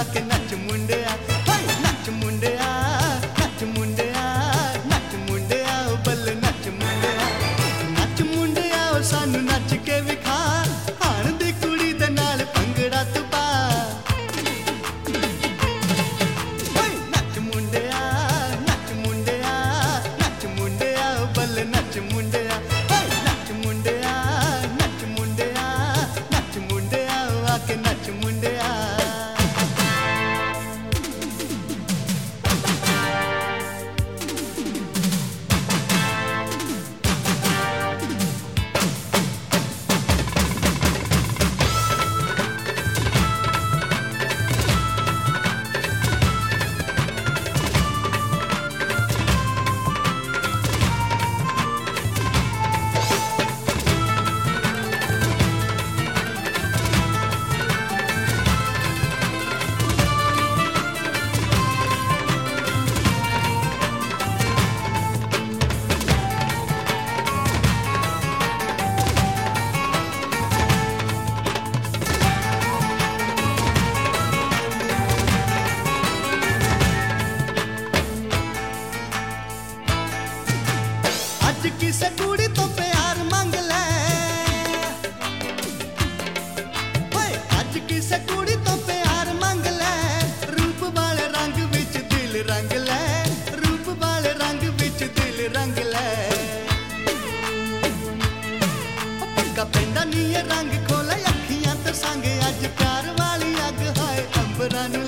आके नच मुंडिया, नच मुंडिया, नच मुंडिया, नच मुंडिया, बल्ले नच मुंडिया, नच मुंडिया, सानू नच के विखा, हाण दी कुड़ी दे नाल भंगड़ा तू पा। नच मुंडिया, नच मुंडिया, नच मुंडिया, बल्ले नच मुंडिया, नच मुंडिया, नच मुंडिया, नच मुंडिया, आके नच मुंडिया। अज किसे कुड़ी तो प्यार मंग ले, अज किसे कुड़ी तो प्यार मंग ले, रूप वाले रंग विच दिल रंग ले, रूप वाले रंग विच दिल रंग ले। पक्का पेंदा नी रंग खोले अखियां ते संग, अज प्यार वाली अग हाय अंबरां नूं